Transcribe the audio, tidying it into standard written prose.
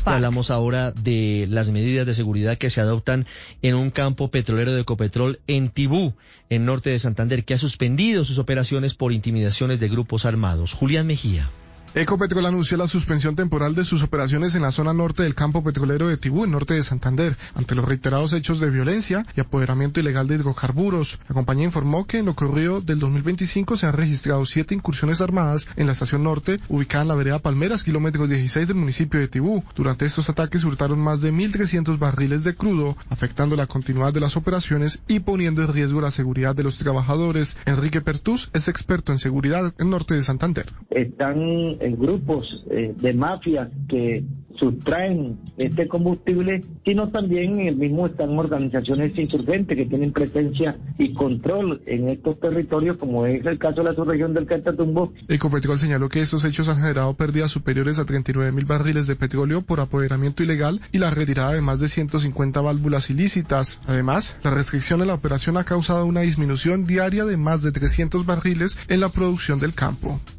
Hablamos ahora de las medidas de seguridad que se adoptan en un campo petrolero de Ecopetrol en Tibú, en norte de Santander, que ha suspendido sus operaciones por intimidaciones de grupos armados. Julián Mejía. Ecopetrol anunció la suspensión temporal de sus operaciones en la zona norte del campo petrolero de Tibú, en norte de Santander, ante los reiterados hechos de violencia y apoderamiento ilegal de hidrocarburos. La compañía informó que en lo corrido del 2025 se han registrado 7 incursiones armadas en la estación norte, ubicada en la vereda Palmeras, kilómetro 16 del municipio de Tibú. Durante estos ataques hurtaron más de 1.300 barriles de crudo, afectando la continuidad de las operaciones y poniendo en riesgo la seguridad de los trabajadores. Enrique Pertús es experto en seguridad en norte de Santander. Están en grupos de mafias que sustraen este combustible, sino también están organizaciones insurgentes que tienen presencia y control en estos territorios, como es el caso de la subregión del Catatumbo. Ecopetrol señaló que estos hechos han generado pérdidas superiores a 39.000 barriles de petróleo por apoderamiento ilegal y la retirada de más de 150 válvulas ilícitas. Además, la restricción a la operación ha causado una disminución diaria de más de 300 barriles en la producción del campo.